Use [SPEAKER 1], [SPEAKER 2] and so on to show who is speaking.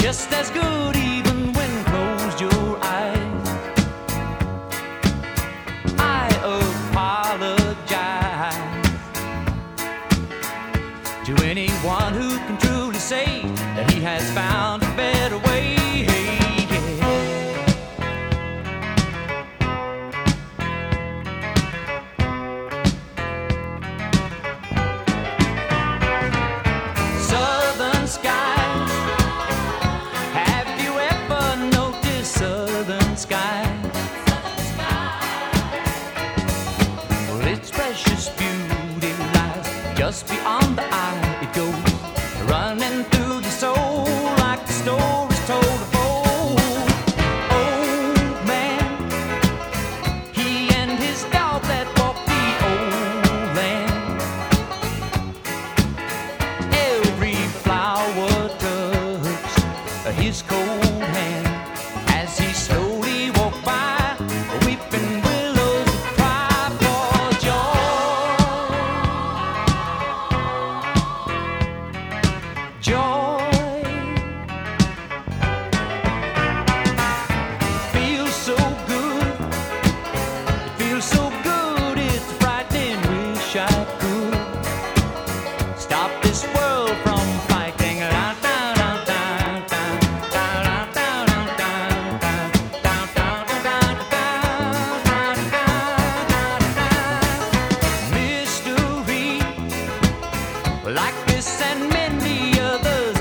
[SPEAKER 1] just as good even when closed your eyes. I apologize to anyone who can truly say that he has found a better way. Southern skies, have you ever noticed southern skies? Well, its precious beauty lies just beyond the eye. It goes running through the soul like the stories told of old. Old man, he and his dog that walked the old land. Every flower touched his cold hand as he slowly walked by. Weeping willows would cry for joy. Joy feels so good. It feels so good. It's frightening. Wish I could stop this world from fighting. Mystery like this and many others